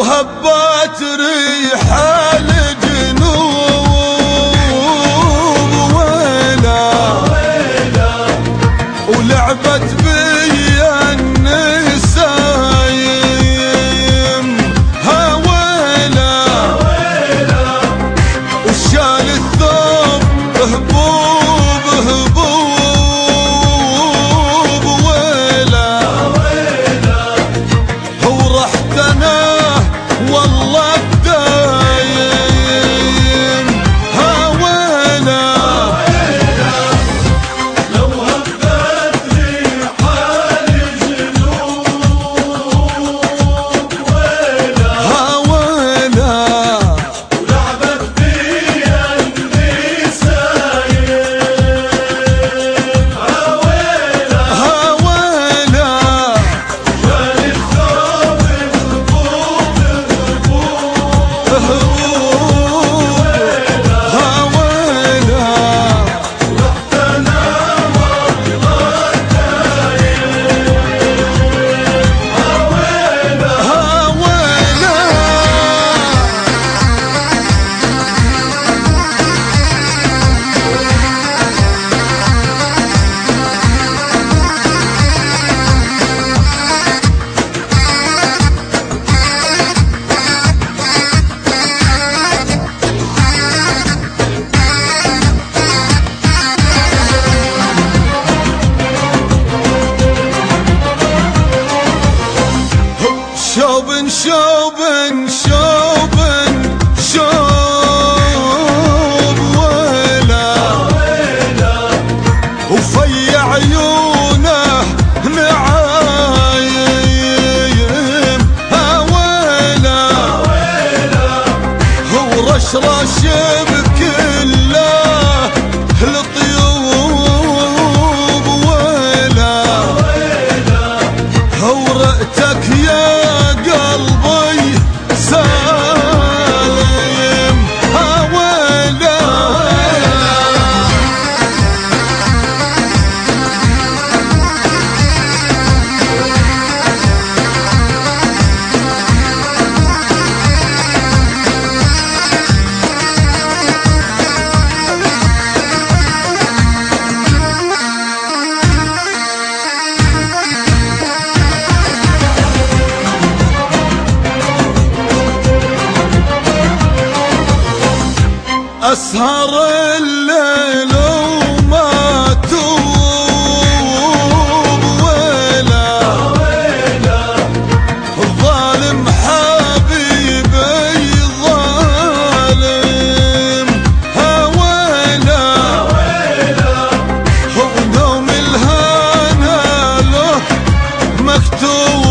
هبت ريح الجنوب ويلا ولعبت بي النسايم هويلا وشال الثوب هبوب هبوب ويلا هو رحت انا والله بدايم هويلا لو هبت ريح الجنوب ويلا هويلا ولعبت بي النسايم هويلا هويلا شال الثوب هبوب هويلا رحت انا والله شوبن شوبن شوبن شوب ويلا وفي عيونه نعايم هويلا هو رشرش بكله الطيوب ويلا هو رأتك يا قلبي سالم هويلا أسهر الليل وما توب ويلا الظالم حبيبي ظالم هويلا هو نوم الهنا له مكتوب